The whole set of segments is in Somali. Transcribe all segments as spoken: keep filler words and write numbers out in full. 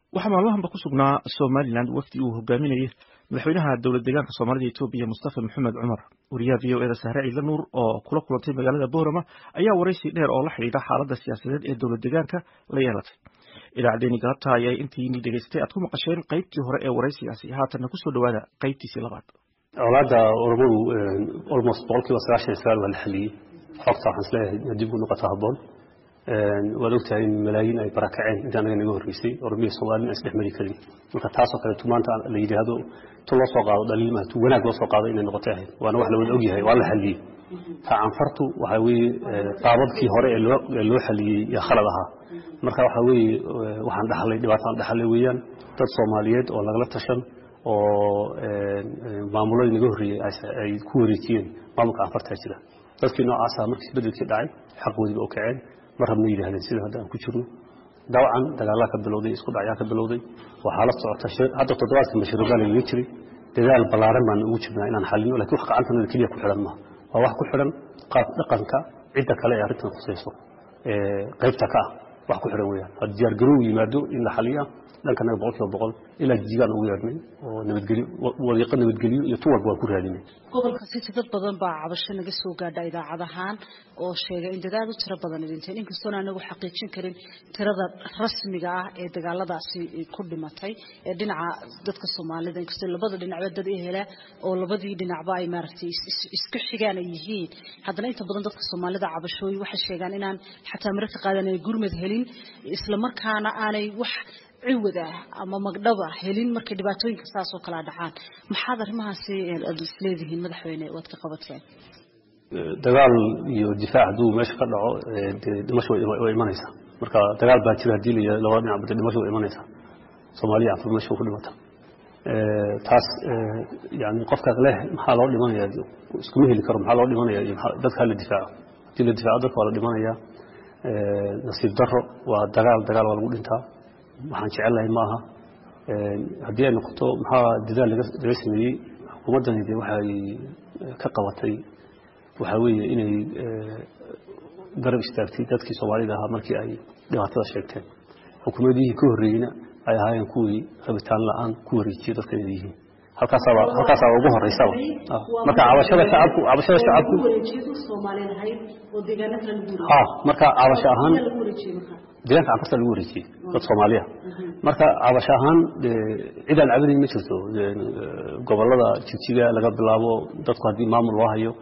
waxaa maalmahanba ku sugnaa Somaliland wafdi uu hogaaminayay madaxweynaha dowlad deegaanka Soomaalida Itoobiya Mustafa Maxamed Cumar wariyaha V O A da Sahre Ciidla Nuur oo kula kulantay magaalada Boorama ayaa waraysi dheer oo la xiriira xaaladda siyaasadeed ee dowlad deegaanka la yeelatay idaacadeeni galabta ayay intii dhageystay aad ku maqasheen qaybtii hore ee waraysigaasi haatan ku soo dhawaada qaybtiisii labaad awlaada ormadu almost boqolkiiba sagaashan iyo sagaal waa la xaliyay xogta waxaan isleeyahay dib u noqota habboon waad ogtahay in malaayiin ay barakaceen inta anaga naga horreysay ormiya Soomaaliya isdhex mari karin marka taas oo kale tumaanta la yiraahdo to loo soo qaado dhaliilma tu wanaag loo soo qaado inay noqotay ahayd waana wax la wada og yahay waa la xaliyay ta anfartu waxa weeye qaababkii hore ee loo loo xaliyay ya khalad ahaa marka waxa weeye waxaan dhaxlay dhibaataan dhaxlay weeyaan dad Soomaaliyeed oo lagala tashan oo maamulada naga horreeyay ay ku wareejiyeen maamulka anfarta jira dadkii noocaas ah markii beddelkii dhacay xaqooda oo kaceen marhabna yiraahdeen sida hadda aan ku jirno dawcan dagaal ka bilowday isku dhacaya ka bilowday waxa la socota hadda toddobaadka mashruucan laga jiray dagaal balaaran baan ugu jirnaa inaan xalino laakiin wax gacantana kaliya ku xiran ma waa wax ku xiran qaab dhaqanka cidda kale ee arrintan khusayso ee qaybta ka wax ku xiran weeyaan had diyaar garow yimaado in la xaliyo dhankana boqolkiiba boqol ila jigaan ugu yeernay oo nabadgelyo wadiiqa nabadgelyo iyo tuwal baa ku raadinay gobolka City dad badan baa cabasho naga soo gaadhay idaacadahan oo sheegay in dadaal tiro badan dhintay inkastoo aanagu xaqiijin karin tirada rasmiga ah ee dagaaladaasi ku dhimatay ee dhinaca dadka Soomaalida inkastoo labada dhinacba dad ay helaan oo labadii dhinacba ay maartay isku xigaan ay yihiin haddana inta badan dadka Soomaalida cabashooy waxay sheegaan inaan xataa marka qaadanay gurmad helin isla markaana aanay wax ciwada ama magdhaba helin markay dhibaatooyinka saas oo kala dhacaan maxaa arrimahaasi aad isleedihiin madaxweyne waad ka qabateen dagaal iyo difaac duu meesha ka dhaco dhimasho way imanaysa marka dagaal baa jira hadii la laba dhinac bada dhimasho way imanaysa Soomaaliya afar meesha ku dhimata ee taas yaani qofka leh maxaa loo dhimanayaa isku heli karo maxaa loo dhimanayaa dadka la difaaco hadii la difaaco dadka waa la dhimanayaa ee nasiib darro waa dagaal dagaal waa lagu dhintaa waxaan jecelahay maaha ee hadii ay noqoto maxaa dadaal laga sameeyay xukuumadda waxay ka qabatay waxa weeye inay garab istaagtay dadkii Soomaalida ahaa markii ay dhibaatada sheegteen xukuumadii ka horreeyna ay ahaayeen kuwii rabitaan la'aan ku wareejiyay dadka inay yihiin halkaas aba halkaas aba ugu horeysa marka cabashada shacabku cabashada shacabku Soomaaliyeed ahayd oo deegaanada lagu wareejiyay ha marka cabasho ahaan deegaanka anfarta lagu wareejiyay dad Soomaaliya marka cabasho ahaan cid aan cabadin ma jirto gobolada Jigjiga laga bilaabo dadku hadii maamul loo hayo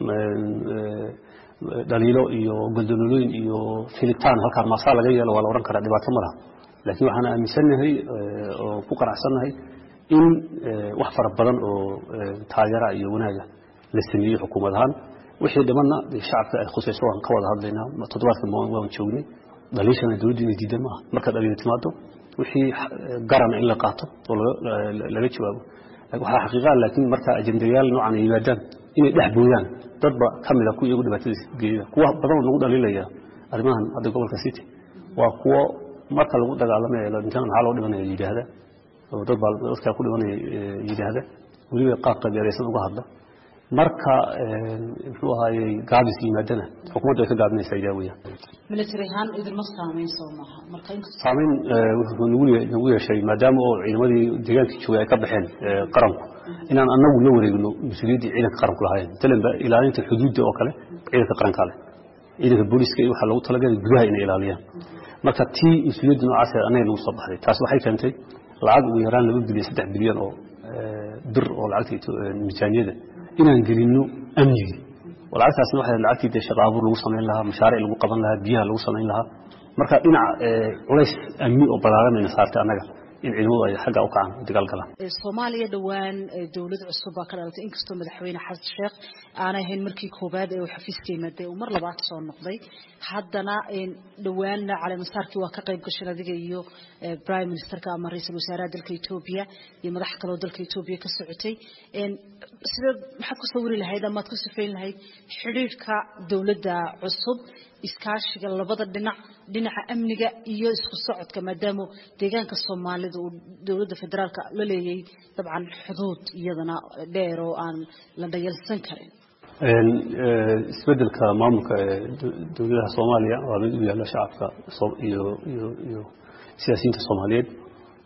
dhaliilo iyo goldolooyin iyo filitaan halka maasaa laga yeelo waa la oran karaa dhibaato ma laha laakiin waxaan aaminsanahay oo ku qanacsanahay in wax fara badan oo taageero iyo wanaaga la sameeyo xukuumadahan wixii dhimanna shacabka ay khusayso aan ka wada hadlaynaa toddobaadka waan joognay dhaliishana dawladdu inay diidan ma marka dhaliilo timaado wixii garan in la qaato oo laga jawaabo waxa xaqiiqo laakiin marka ajendayaal noocan ay yimaadaan inay dhex boodaan dadba kamid ah ku iyagu dhibaatadiisa geeyada kuwa badan oo lagu dhaliilaya arrimahan hadda gobolka City waa kuwa marka lagu dagaalamayo la intaan hal oo dhimanaya yiraahda oo dad baa dadka ku dhimanaya yiraahda waliba qaab qabeeraysan uga hadla marka wuxuu ahaayay gaabis yimaadana xukuumadda ay ka gaabinaysaa idaawaya military han idin ma saameyn Soomaha marka in saameyn wuxuu nagu nagu yeeshay maadaama oo ciidamadii deegaanka joogay ay ka baxeen qaranku inaan anagu la wareegno mas'uuliyadda ciidanka qaranku lahayn talanba ilaalinta xuduudda oo kale ciidanka qaranka leh ciidanka booliska iyo waxa lagu talagalay gudaha inay ilaaliyaan marka tii mas'uuliyadda noocaas ah anaga nagu soo baxday taas waxay keentay lacag ugu yaraan laba bilyan saddex bilyan oo bir oo lacagta miisaaniyada inaan gelino amniga walaalkaasna waxa lacagtii shaqaabo lagu sameyn lahaa mashaariic lagu qaban lahaa biyaha lagu sameyn lahaa marka dhinac culays amni oo balaaran ay saartay anaga in ciidamadu ay xagga u kacaan dagaal galaan Soomaaliya dhawaan dawlad cusub ka dhalatay inkastoo madaxweyne Xasan Sheekh aan ahayn markii koobaad ee uu xafiiska yimaday oo mar labaad soo noqday haddana in dhawaan cali masaarkii waa ka qayb gashay adiga iyo prime ministerka ama ra'iisul wasaaraha dalka Itoobiya iyo madax kale oo dalka Itoobiya ka socotay in sida maxaa ku sawiri lahayd ama ku sifeyn lahayd xiriirka dawladda cusub iskaashiga labada dhinac dhinaca amniga iyo isku socodka maadaama deegaanka Soomaalida oo dawladda federaalka la leeyahay dabcan xuduud iyadana dheer oo aan la dhayalsan karin een isbedelka maamulka dawladda Soomaaliya waa mid u yaala shacabka iyo iyo iyo siyaasiyiinta Soomaaliyeed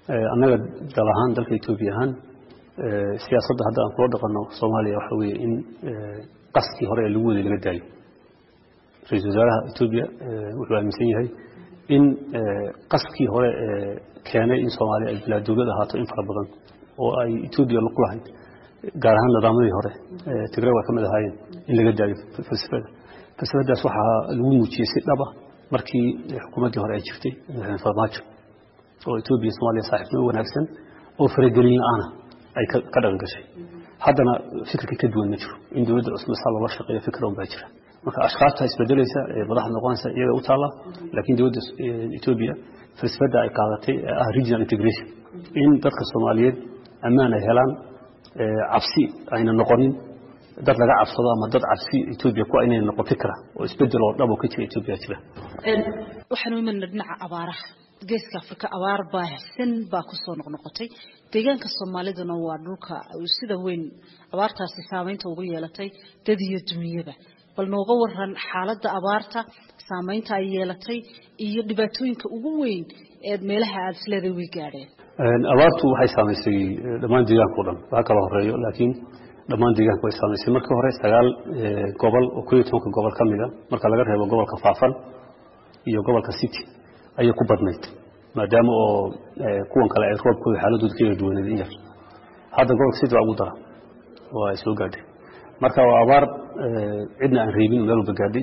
annaga dal ahaan dalka Itoobiya ahaan siyaasadda hadda aan kula dhaqanno Soomaaliya waxa weeye in qaskii hore ee lagu waday laga daayo ra'iisul wasaaraha Itoobiya wuxuu aaminsan yahay in qaskii hore keenay in Soomaaliya ay bilaa dawlad ahaato in fara badan oo ay Itoobiya la kulahayd gaar ahaan nidaamyadii hore Tigray waa ka mid ahaayeen in laga daayo falsafada falsafadaas waxaa lagu muujiyay si dhab ah markii xukuumaddii hore ay jirtay farmaajo oo Itoobiya Soomaaliya saaxiibnimo wanaagsan oo faragelin la'aan ay ka dhaqan gashay haddana fikirka ka duwan ma jiro in dawladda cusub sala la shaqeeyo fikran baa jira marka ashqaabta isbedelaysa ee madaxda noqonaysa iyaga u taala laakiin dawladda Itoobiya falsafada ay qaadatay ah regional integration in dadka Soomaaliyeed ammaan ay helaan cabsi ayna noqonin dad laga cabsado ama dad cabsi Itoobiya ku aynay noqon fikra oo isbedel oo dhab oo ka jira Itoobiya jira waxaan u iman dhinaca abaaraha geeska Afrika abaar baahsan baa ku soo noqnoqotay deegaanka Soomaaliduna waa dhulka sida weyn abaartaasi saameynta ugu yeelatay dad iyo dunyada bal nooga waran xaaladda abaarta saameynta ay yeelatay iyo dhibaatooyinka ugu weyn ee meelaha aad isleedahay way gaadheen abaartu waxay saameysay dhammaan deegaanka oo dhan waxa kala horeeyo laakiin dhammaan deegaanka way saameysay markii hore sagaal gobol oo koob iyo toban gobol ka mid ah marka laga reebo gobolka Faafan iyo gobolka City ayay ku badnayd maadaama oo kuwan kale ay roobkooda xaaladooda ka duwaneed in yar hadda gobolka City waa ugu daran waa soo gaadhay marka waa abaar cidna aan reebin meel walba gaadhay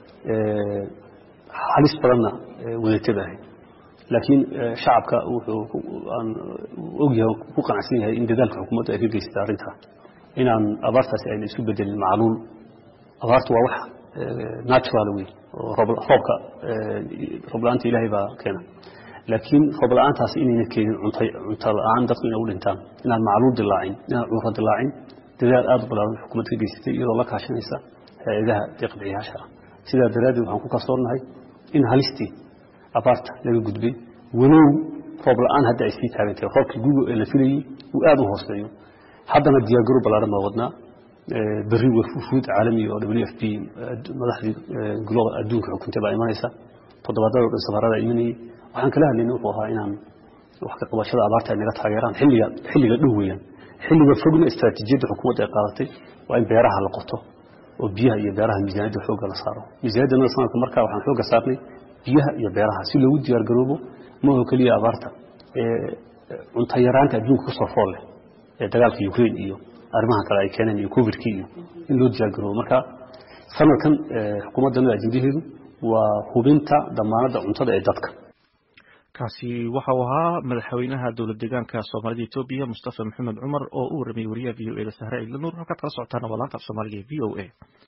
halis badanna wadateedahay laakiin shacabka wuxuu aan ogyahay ku qanacsan yahay in dadaalka xukuumadda ay ka geysatay arrinta inaan abaartaasi ayna isu bedelin macluul abaartu waa wax natural way oo roobka roob la'aanta Ilaahay baa keena laakiin roob la'aantaasi inayna keenin cunto la'aan dadku inay u dhintaan inaan macluul dilaacin inaan cudurro dilaacin dadaal aad u ballaaran xukuumadda ka geysatay iyadoo la kaashanaysa hay'adaha deeq-bixiyaasha sidaa daraadeed waxaan ku kalsoonahay in halistii abaarta laga gudbay walow roob la'aan hadda ay sii taagan tahay roobkii guga ee la filayay uu aad u hooseeyo haddana diyaargarow ballaaran baa wadnaa berri wafuud caalami oo W F P madaxdii global adduunka xukuntay baa imanaysa toddobaadada oo safarada imanayay waxaan kala hadlaynay wuxuu ahaa inaan wax ka qabashada abaarta ay naga taageeraan xilliga xilliga dhow weeyaan xilliga fogna istaraatiijiyadda xukuumadda ay qaadatay waa in beeraha la qoto oo biyaha iyo beeraha miisaaniyadda xoogga la saaro miisaaniyadda sanadka markaa waxaan xoogga saarnay biyaha iyo beeraha si loogu diyaar garoobo ma oo kaliya abaarta ee cunto yaraanta adduunka ku soo fool leh ee dagaalka Ukraine iyo arrimaha kale ay keeneen iyo COVID-kii iyo in loo diyaar garoobo marka sanadkan xukuumadda ajidaheedu waa hubinta damaanadda cuntada ee dadka kaasi waxa uu ahaa madaxweynaha dowlad deegaanka Soomaalida Itoobiya Mustafa Maxamed Cumar oo uu warramay wariyaha V O A da Sahra Ciidla Nuur halka kala socotaan walaalaha Soomaaliga V O A